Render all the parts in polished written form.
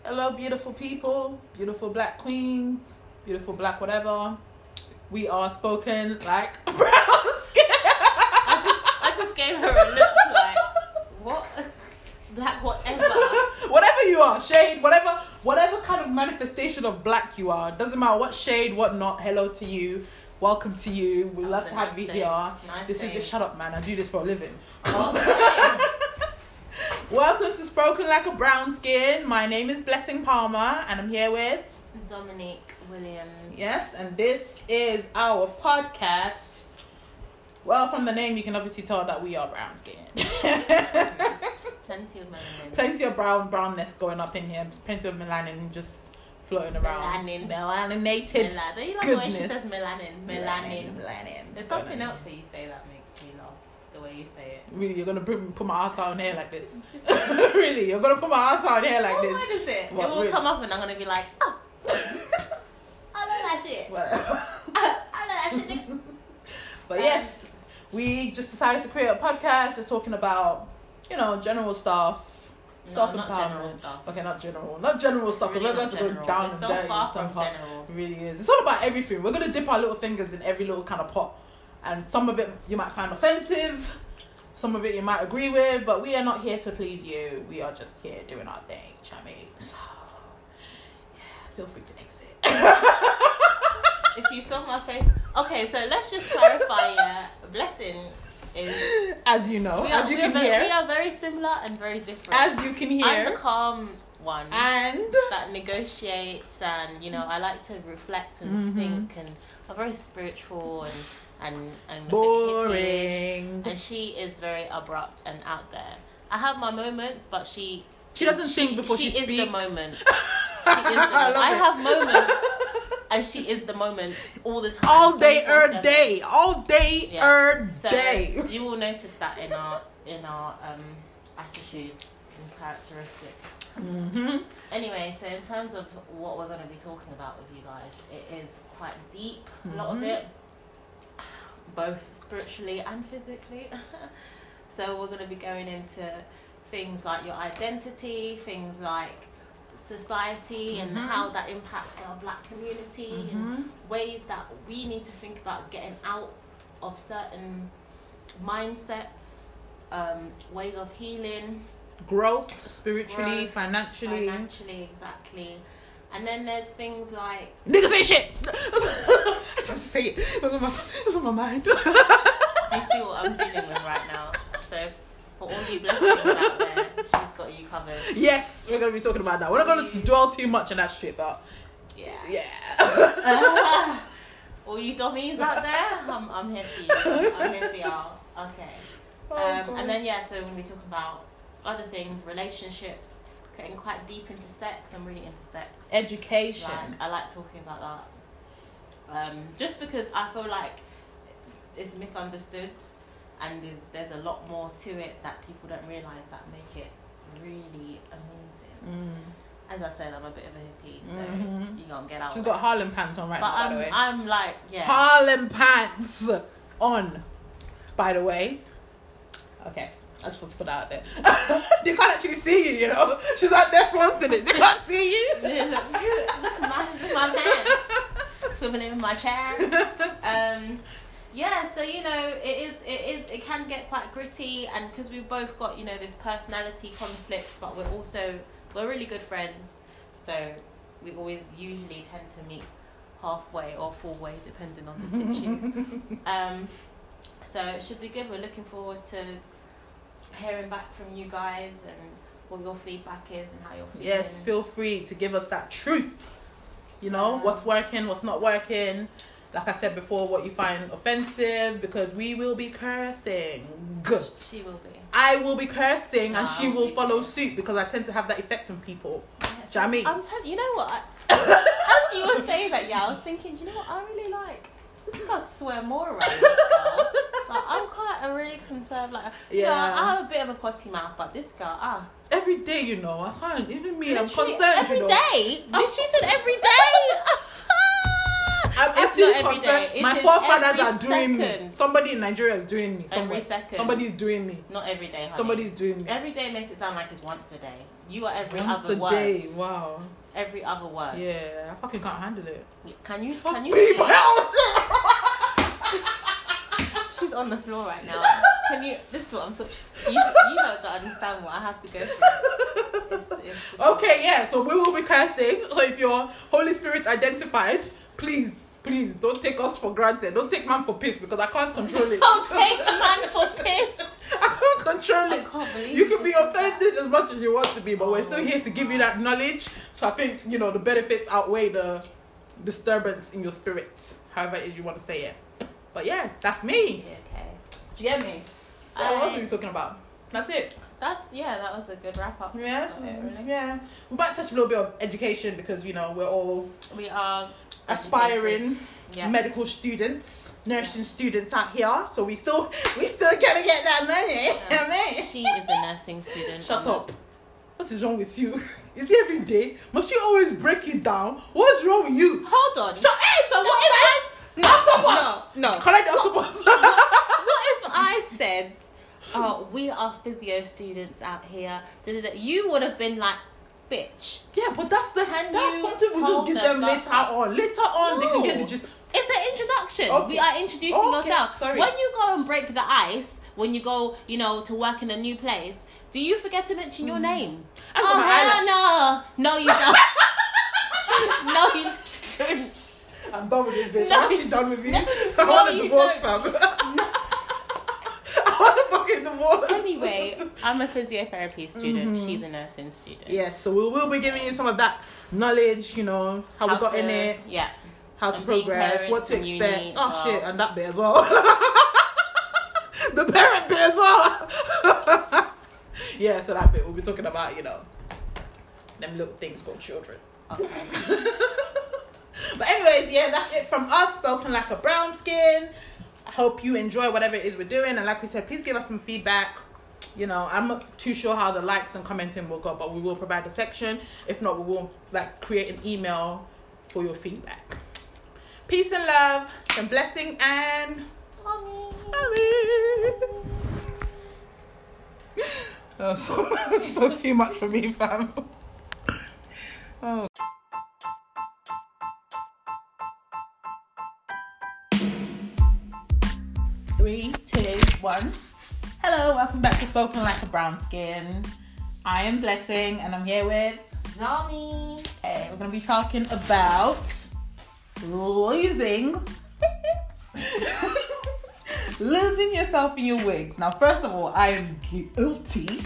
Hello, beautiful people, beautiful black queens, beautiful black whatever. We are spoken like brown skin. I just gave her a look like, what? Black whatever. Whatever you are, shade, whatever kind of manifestation of black you are. Doesn't matter what shade, what not. Hello to you. Welcome to you. We love to have you here. This is just shut up, man. I do this for a living. Okay. Welcome to Spoken Like a Brown Skin. My name is Blessing Palmer, and I'm here with Dominique Williams. Yes, and this is our podcast. Well, from the name, you can obviously tell that we are brown skinned. Plenty of melanin. Plenty of brownness going up in here. Plenty of melanin just floating around. Melaninated. Do you like the way she says melanin? Melanin. There's something Melanin. else that you say that makes me laugh. The way you say it. Really, you're gonna put my ass out in here like this? Really, you're gonna put my ass out in here like this? What is it? What, It will really? come up and I'm gonna be like, oh. I love that shit. Whatever. I love that shit. But yes, we just decided to create a podcast just talking about, general stuff. No, Self-empowerment. not general stuff. Okay, not general stuff. Really We're going not to go general. down It's and so dirty far in some from part. general. It really is. It's all about everything. We're going to dip our little fingers in every little kind of pot. And some of it you might find offensive. Some of it you might agree with. But we are not here to please you. We are just here doing our thing. Do you know what I mean? So, yeah, feel free to exit. If you saw my face. Okay, so let's just clarify, Blessing is... As you know, as you can hear. We are very similar and very different. As you can hear. I'm the calm one. And... that negotiates and, I like to reflect and think, and I'm very spiritual and a bit boring. hippie-ish. And she is very abrupt and out there. I have my moments, but she doesn't think before she speaks. She is the moment. I have moments, and she is the moment all the time. All day, 24/7. day. All day, So day. you will notice that in our attitudes and characteristics. Mm-hmm. Anyway, so in terms of what we're going to be talking about with you guys, it is quite deep, a lot of it, both spiritually and physically. So we're going to be going into things like your identity, things like society and how that impacts our black community, and ways that we need to think about getting out of certain mindsets, ways of healing. Growth, spiritually, financially, exactly. And then there's things like... Nigga say shit! I just have to say it. It's on my mind. You see what I'm dealing with right now. So for all you blessings out there, she's got you covered. Yes, we're going to be talking about that. We're not going to dwell too much on that shit, but... Yeah. All you dummies out there, I'm here for you. I'm here for y'all. Okay. And then, so we're going to be talking about other things, relationships, getting quite deep into sex. I'm really into sex. Education. I like talking about that. Just because I feel like it's misunderstood, and there's a lot more to it that people don't realise that make it really amazing. As I said, I'm a bit of a hippie, so you gonna get out. She's got Harlem pants on right now, by the way. I'm like, Harlem pants on, by the way. Okay. I just want to put that out there. They can't actually see you, She's out there flaunting it. They can't see you. Look at my pants. Swimming in my chair. So it can get quite gritty, and because we've both got this personality conflict, but we're really good friends, so we always usually tend to meet halfway or full way depending on the situation. So it should be good. We're looking forward to hearing back from you guys and what your feedback is and how you're feeling. Yes, feel free to give us that truth. What's working, what's not working. Like I said before, what you find offensive, because we will be cursing. She will be. I will be cursing, and she will me follow too. suit, because I tend to have that effect on people. Yeah. Do you know what I mean? I'm telling you, what? As you were saying that, I was thinking, what I really like? I think I swear more around this girl. Like, I'm quite a really conservative. I have a bit of a potty mouth, but this girl, every day, I can't. Even me, I'm literally concerned. Every day? She said every day. I'm It's actually not every concerned. day. It My is forefathers every are doing me. second. Somebody in Nigeria is doing me. Every second. Somebody's doing me. Not every day, honey. Somebody's doing me. Every day makes it sound like it's once a day. You are every Once other a word. day. Wow. Every other word. Yeah, I fucking can't handle it. Can you? Fuck Can you? people. She's on the floor right now. Can you? This is what I'm so. You have to understand what I have to go through. It's just, Okay, yeah. So we will be cursing. So if you're Holy Spirit identified, please don't take us for granted. Don't take man for piss because I can't control it. Don't take a man for piss. I can't control it. I can't believe You can be you said offended as much as you want to be, but we're Oh, still here to give you that knowledge. So I think, the benefits outweigh the disturbance in your spirit, however it is you want to say it. But yeah, that's me. Yeah, okay. Do you get me? Yeah, what else are we talking about? That's it. That was a good wrap up. Yes. Really. Yeah. We might touch a little bit of education because, we're all We are aspiring medical students, nursing students out here. So we still gotta get that money. She is a nursing student. Shut up. What is wrong with you? Is it every day? Must you always break it down? What's wrong with you? Hold on. Shut up! So what if I? Octopus! No. Correct the octopus. What if I said, "Oh, we are physio students out here"? You would have been like, "Bitch." Yeah, but that's you something we just hold give the them fuck later up? on. Later on, they can get No. the gist. It's an introduction. Okay. We are introducing Okay, yourself. sorry. When you go and break the ice, when you go, to work in a new place, do you forget to mention your name? I've got my eyelash. No, you don't. No, you don't. I'm done with this bitch. No. I'm actually done with you. I No, want a you divorce, don't. fam. I want a fucking divorce. Anyway, I'm a physiotherapy student. She's a nursing student. Yes, so we will be giving you some of that knowledge, how we got in it, Yeah. how to And being progress, what parents to in uni expect. as Oh well. shit, and that bit as well. The parent bit as well. Yeah, so that bit we'll be talking about, them little things called children. Okay. But anyways, yeah, that's it from us, spoken like a brown skin. I hope you enjoy whatever it is we're doing, and like we said, please give us some feedback. I'm not too sure how the likes and commenting will go, but we will provide a section. If not, we will create an email for your feedback. Peace and love and blessing and oh, so too much for me, fam. Oh. Three, two, one. Hello, welcome back to Spoken Like a Brown Skin. I am Blessing and I'm here with Zami. Okay, we're going to be talking about losing yourself in your wigs. Now, first of all, I am guilty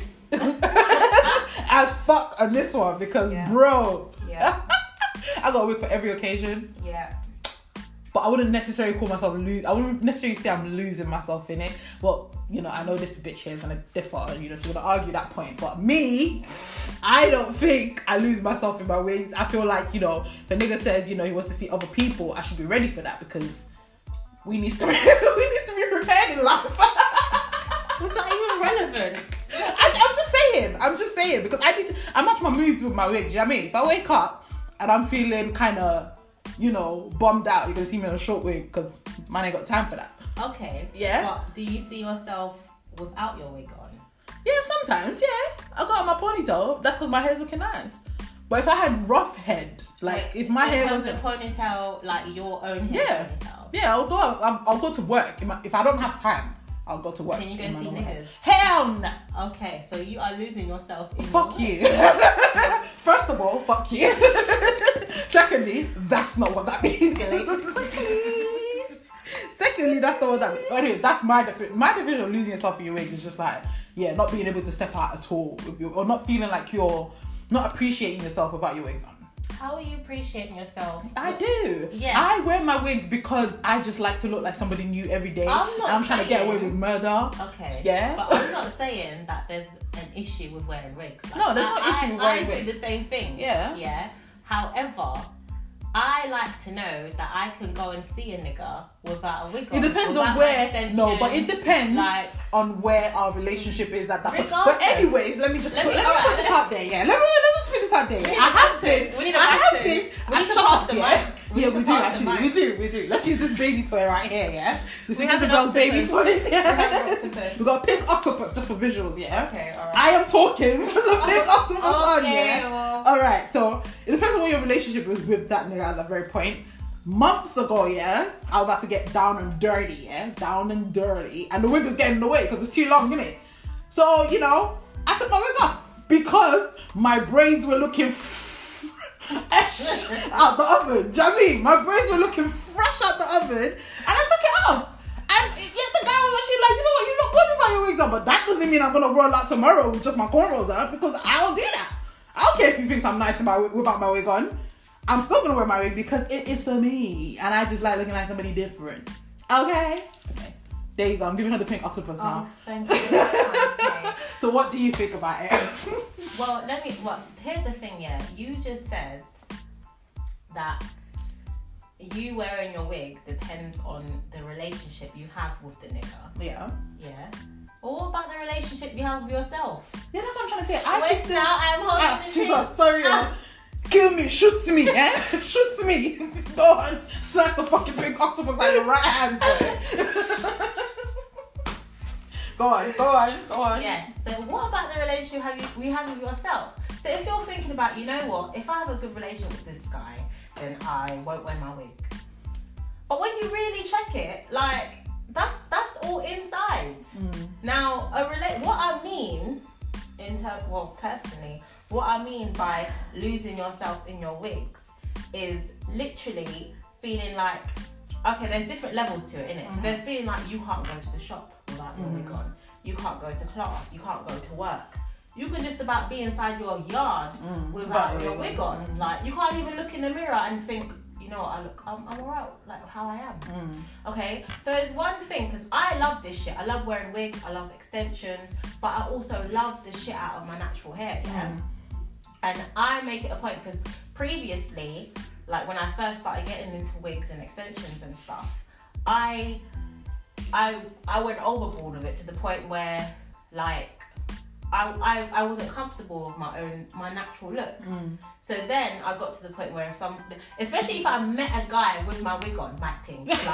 as fuck on this one because, bro, I got a wig for every occasion. Yeah. But I wouldn't necessarily call myself I wouldn't necessarily say I'm losing myself in it. But, I know this bitch here is going to differ. She's going to argue that point. But me, I don't think I lose myself in my wigs. I feel like, if a nigga says, he wants to see other people, I should be ready for that because we need to be prepared in life. It's not even relevant. I'm just saying because I match my moods with my wigs. You know what I mean? If I wake up and I'm feeling kind of, bummed out, you're going to see me in a short wig because man ain't got time for that. Okay. Yeah. But do you see yourself without your wig on? Yeah, sometimes, yeah. I got on my ponytail. That's because my hair's looking nice. But if I had rough head, if my hair wasn't ponytail, like your own hair ponytail. Yeah, I'll go to work. If I don't have time, I'll go to work. Can you go see niggas? Hell no. Okay, so you are losing yourself in Fuck your you. First of all, fuck you. Secondly, that's not what that means. Secondly, that's not what that means. Anyway, that's my definition. My definition of losing yourself in your wig is just not being able to step out at all, or not feeling like you're not appreciating yourself without your wigs on. How are you appreciating yourself? I do. Yes. I wear my wigs because I just like to look like somebody new every day. I'm trying to get away with murder. Okay. Yeah. But I'm not saying that there's an issue with wearing wigs. No, there's no issue with wearing wigs. I do the same thing. Yeah. Yeah. However, I like to know that I can go and see a nigga without a wig on. It depends on where. No, but it depends on where our relationship is at that point. But anyways, let me just put this out there. Yeah, let me just put this out there. We need to pass the mic. We need to Yeah, we do pass the actually. We do. Let's use this baby toy right here, yeah? This We is have an Isabel's baby octopus. toys, We have yeah? an octopus. We got a pink octopus just for visuals, yeah? Okay, alright. I am talking. There's a big octopus on, yeah? well. Alright, so it depends on what your relationship is with that nigga at that very point. Months ago, yeah, I was about to get down and dirty, yeah? Down and dirty. And the wig was getting in the way because it's too long, innit? So, you know, I took my wig off because my braids were looking fresh out the oven. Do you know what I mean? My braids were looking fresh out the oven and I took it off. And yeah, the guy was actually like, you know what, you look good without your wigs on, but that doesn't mean I'm gonna roll out tomorrow with just my cornrows out because I don't do that. I don't care if you think I'm nice without my wig on. I'm still gonna wear my wig because it is for me, and I just like looking like somebody different. Okay. There you go. I'm giving her the pink octopus now. Thank you. So what do you think about it? Well, here's the thing, yeah. You just said that you wearing your wig depends on the relationship you have with the nigga. Yeah. Yeah. Well, what about the relationship you have with yourself? Yeah, that's what I'm trying to say. Wait, now I'm holding the Jesus, sorry. Kill me, shoots me, eh? Shoots me. Go on, slap the fucking pink octopus out your right hand. Go on. Yes. So what about the relationship you have with yourself? So if you're thinking about, you know what, if I have a good relationship with this guy, then I won't wear my wig. But when you really check it, like that's all inside. Now, what I mean personally, what I mean by losing yourself in your wigs is literally feeling like, okay, there's different levels to it, innit? So there's feeling like you can't go to the shop without your wig on. You can't go to class. You can't go to work. You can just about be inside your yard without your wig on. Like, you can't even look in the mirror and think, you know what, I'm alright, like how I am. Okay, so it's one thing, because I love this shit. I love wearing wigs, I love extensions, but I also love the shit out of my natural hair, yeah? And I make it a point, because previously, like when I first started getting into wigs and extensions and stuff, I went overboard with it to the point where, like, I wasn't comfortable with my natural look. So then I got to the point where especially if I met a guy with my wig on, matting, like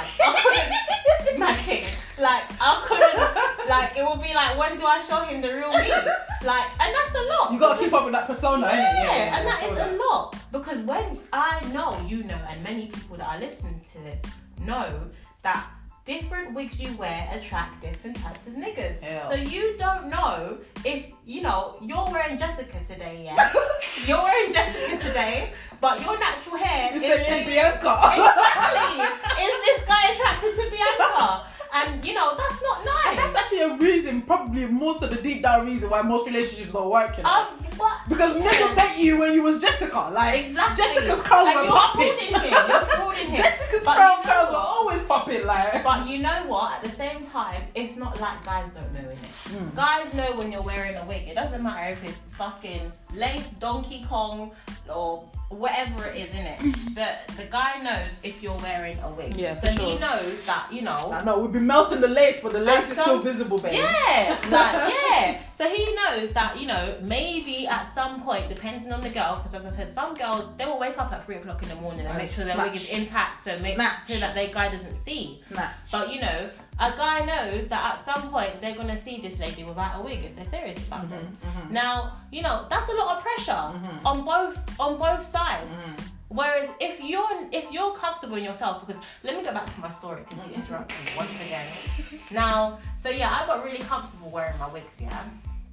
I couldn't matting, like I couldn't, like it would be like, when do I show him the real me? Like, and that's a lot. You gotta keep up with that persona, innit? Yeah, and that is a lot, because when I know, you know, and many people that are listening to this know that different wigs you wear attract different types of niggas. Yeah. So you don't know if, you know, you're wearing Jessica today, yeah? You're wearing Jessica today, but your natural hair is saying Bianca. Exactly. Is this guy attracted to Bianca? And, you know, that's not nice. And that's actually a reason, probably most of the deep down reason why most relationships don't work. You know? Because nigga met you when you was Jessica. Like, exactly. Jessica's curls were popping. You're fooling him. Jessica's But curls you know were what? always popping. Like, but you know what? At the same time, it's not like guys don't know, innit? Guys know when you're wearing a wig. It doesn't matter if it's fucking lace Donkey Kong or whatever it is, innit? The guy knows if you're wearing a wig. Yeah, so for he sure. knows that, you know. I know, we've been melting the lace, but the lace is still visible, baby. Yeah, like, yeah. So he knows that, you know, maybe at some point, depending on the girl, because as I said, some girls, they will wake up at 3 o'clock in the morning and make sure their wig is intact, so make sure that their guy doesn't see. Snatch. But, you know, a guy knows that at some point they're going to see this lady without a wig if they're serious about them. Now, you know, that's a lot of pressure on both sides. Whereas if you're comfortable in yourself, because let me go back to my story because you interrupted me once again. Now, so yeah, I got really comfortable wearing my wigs, yeah,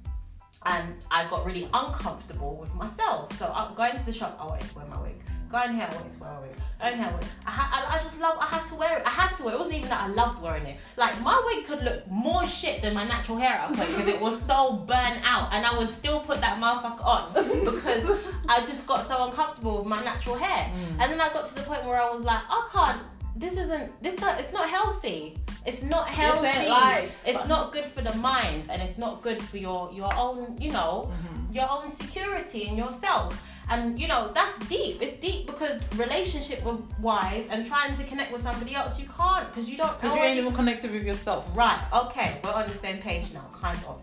and I got really uncomfortable with myself. So going to the shop, I wanted to wear my wig. Going here, I wanted to wear my wig. Going here, I had to wear it. I had to wear it. It wasn't even that I loved wearing it. Like, my wig could look more shit than my natural hair at a point because it was so burnt out, and I would still put that motherfucker on because I just got so uncomfortable with my natural hair. And then I got to the point where I was like, I can't. It's not healthy. It's not healthy. It's not good for the mind, and it's not good for your own, you know, your own security in yourself. And, you know, that's deep. It's deep because relationship-wise and trying to connect with somebody else, you can't because you don't... Because you ain't even connected with yourself. Right, okay. We're on the same page now, kind of.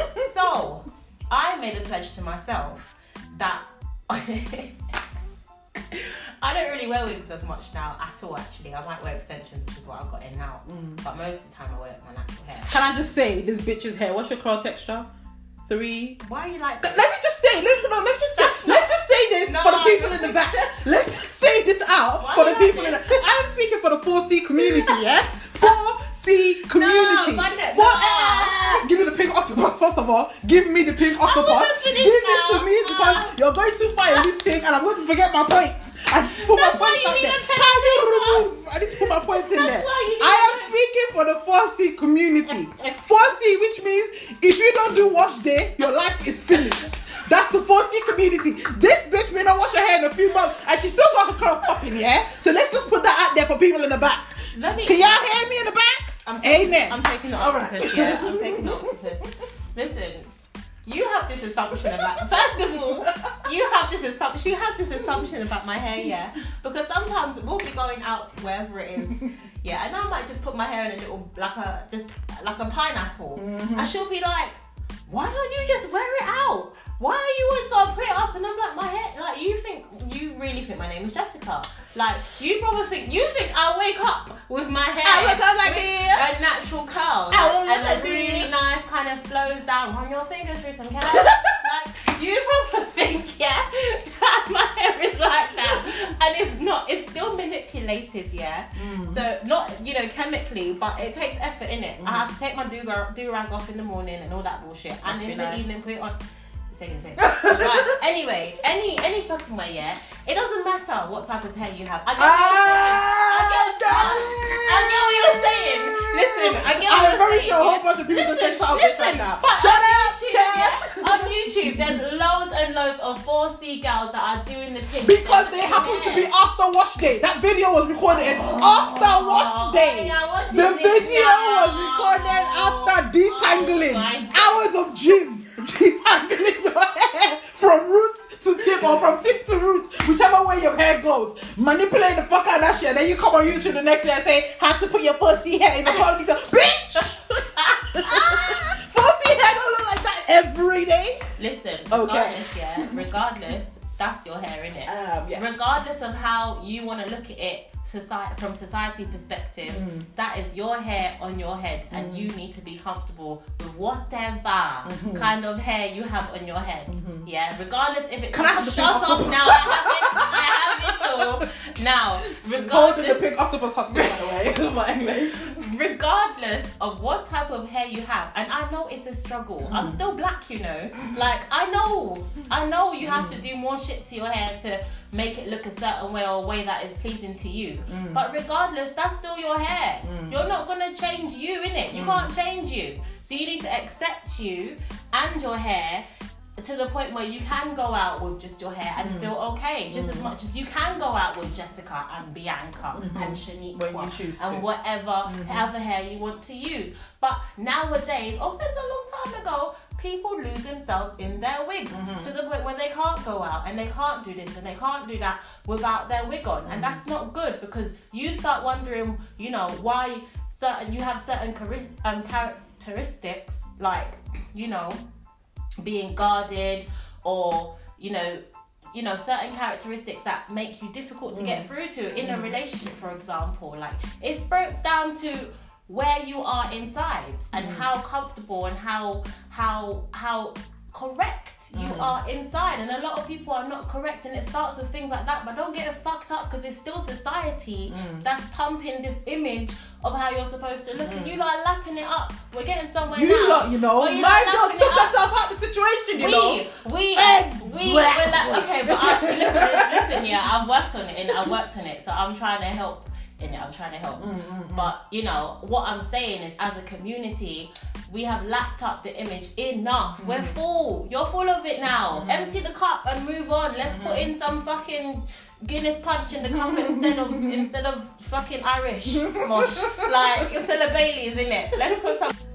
So, I made a pledge to myself that... I don't really wear wigs as much now at all, actually. I might wear extensions, which is what I've got in now. But most of the time I wear my natural hair. Can I just say, this bitch's hair, what's your curl texture? 3. Why are you like this? Let me just say, let's just say this for the people in the back. Let's just say this out for the people in the back. I am speaking for the 4C community, yeah? 4C community. Give me the pink octopus, first of all. Give me the pink octopus. Give it to me because you're going too far in this thing and I'm going to forget my points. And put my points out there. Can you remove? I need to put my points in there. I am speaking for the 4C community. 4C, which means if you don't do wash day, your life is finished. That's the 4C community. This bitch may not wash her hair in a few months and she still got her curl popping, yeah? So let's just put that out there for people in the back. Can y'all hear me in the back? Amen. I'm taking the octopus, yeah. I'm taking the octopus. Listen, you have this assumption about... First of all, you have this assumption about my hair, yeah? Because sometimes we'll be going out wherever it is, yeah, and I might just put my hair in a little, like a pineapple. And she'll be like, why don't you just wear it out? Why are you always gotta put it up? And I'm like, my hair, like, you really think my name is Jessica? Like, you think I wake up with my hair. I wake up like this. A natural curl. And a really nice kind of flows down. Run your fingers through some curls. Like, you probably think, yeah, that my hair is like that. And it's not, it's still manipulated, yeah? So, not, chemically, but it takes effort, innit? I have to take my do-rag off in the morning and all that bullshit. And in the evening, put it on. Taking piss. Right. Anyway, any fucking way, yeah. It doesn't matter what type of hair you have. I get what you're saying. Listen, I get what you're saying. I'm very sure a whole bunch of people just say shut up right now. Shut up! On YouTube, there's loads and loads of 4C girls that are doing the thing. Because they happen to be after wash day. That video was recorded after wash day. The video was recorded after detangling. Hours of gym. Detangling your hair from roots to tip or from tip to roots, whichever way your hair goes. Manipulate the fuck out of that shit. Then you come on YouTube the next day and say, how to put your 4C hair in the ponytail. Bitch! 4C hair don't look like that every day. Listen, regardless, that's your hair, innit? Yeah. Regardless of how you want to look at it from society perspective, that is your hair on your head, and you need to be comfortable with whatever kind of hair you have on your head. Yeah, regardless if it's shut up now. I have it all. Now, regardless, the pink octopus hustle, by the way. But anyways, regardless of what type of hair you have, and I know it's a struggle. I'm still black, Like I know you have to do more shit to your hair to make it look a certain way or a way that is pleasing to you. But regardless, that's still your hair. You're not gonna change you, innit? You can't change you. So you need to accept you and your hair to the point where you can go out with just your hair and feel okay, just as much as you can go out with Jessica and Bianca and Shaniqua and whatever hair you want to use. But nowadays, since a long time ago, people lose themselves in their wigs to the point where they can't go out and they can't do this and they can't do that without their wig on. And that's not good, because you start wondering, why you have certain characteristics, like, being guarded, or certain characteristics that make you difficult to get through to in a relationship, for example. Like, it breaks down to where you are inside and how comfortable and how correct you are inside. And a lot of people are not correct, and it starts with things like that. But don't get it fucked up, because it's still society that's pumping this image of how you're supposed to look, and you lot are lapping it up. We're getting somewhere now. My girl took herself out of the situation, we're like, okay, but listen, yeah, I've worked on it, so I'm trying to help. But what I'm saying is, as a community, we have lapped up the image enough. We're full. You're full of it now. Empty the cup and move on. Let's put in some fucking Guinness punch in the cup instead of fucking Irish mosh. Like, instead of Baileys, innit? Let's put some